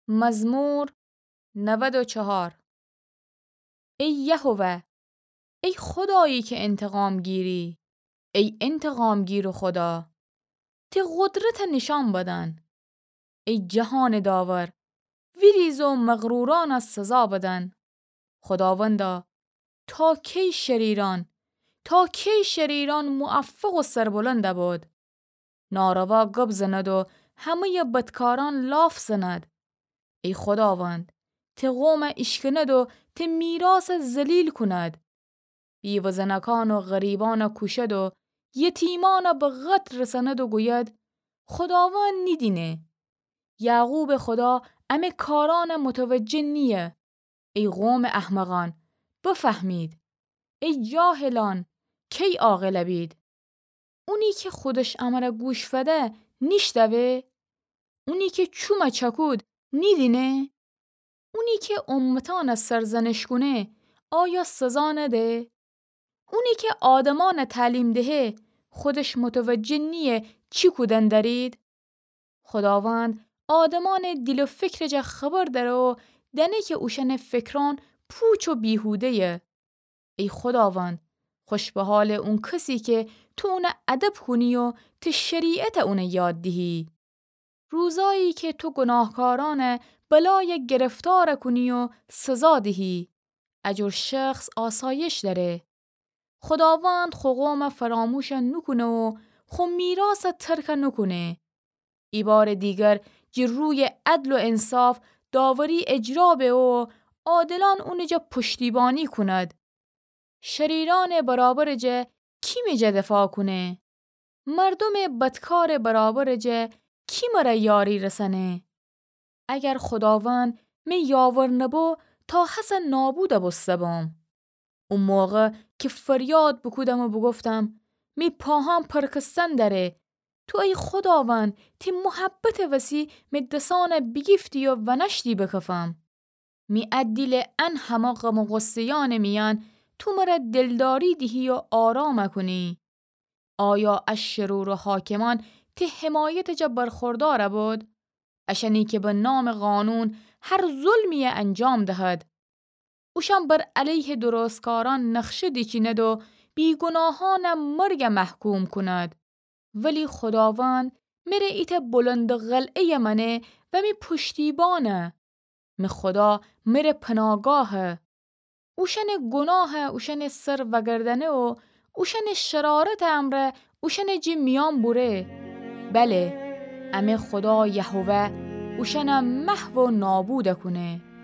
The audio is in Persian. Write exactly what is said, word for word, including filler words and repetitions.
مزمور نود و چهار. ای یهوه، ای خدایی که انتقام گیری، ای انتقام گیر و خدا، تی قدرت نشان بدن. ای جهان داور، ویریز و مغروران از سزا بدن. خداوندا، تا کی شریران، تا کی شریران موفق و سربلند بود؟ ناروا گپ زند و همه بدکاران لاف زند. ای خداوند، تی قوم اشکند و تی میراث ذلیل کند. بیوزنکان و غریبان کشد و یتیمان به قتل رسند و گوید خداوند نیدینه. یعقوب خدا امه کاران متوجه نیه. ای قوم احمقان، بفهمید. ای جاهلان، کی عاقل بید؟ اونی که خودش امر گوش فده نیشتوه؟ اونی که چوم چکود نیدینه؟ اونی که امتان سرزنش کنه آیا سزا نده؟ اونی که آدمان تعلیم دهه خودش متوجه نیه چی کودن دارید؟ خداوند آدمان دل و فکر جا خبر داره و دنه که اوشن فکران پوچ و بیهوده یه. ای خداوند، خوش به حال اون کسی که تو اون ادب کنی و تو شریعت اون یاد دهی. روزایی که تو گناهکاران بلای گرفتار کنی و سزا دهی. اجر شخص آسایش داره. خداوند خو قوم فراموش نکنه و خو میراث ترک نکنه. ای بار دیگر جی روی عدل و انصاف داوری اجرا به و عادلان اونجا پشتیبانی کند. شریران برابر جه کی میجه دفاع کنه؟ مردم بدکار برابر جه کی مره یاری رسنه؟ اگر خداوند می یاور نبو تا حسن نابود بسته بام. اون موقع که فریاد بکودم و بگفتم می پاهم پرکستن داره. تو ای خداوند تی محبت وسی می دسان بگیفتی و ونشتی بکفم. می ادیل ان همه غم و غصیان میان تو مرا دلداری دهی و آرام کنی. آیا از شرور و حاکمان تی حمایت جا برخوردار بود؟ اشنی که به نام قانون هر ظلمی انجام دهد. اوشان بر علیه درستکاران نقشه دیچیند و بیگناهان مرگ محکوم کند. ولی خداوند میره ایت بلند قلعه منه و می پشتیبانه. می خدا میره پناگاهه. اوشن گناه اوشن سر وگردنه و اوشن شرارت امره اوشن جی میان بوره. بله، امه خدا یهوه اوشن محو و نابود کنه.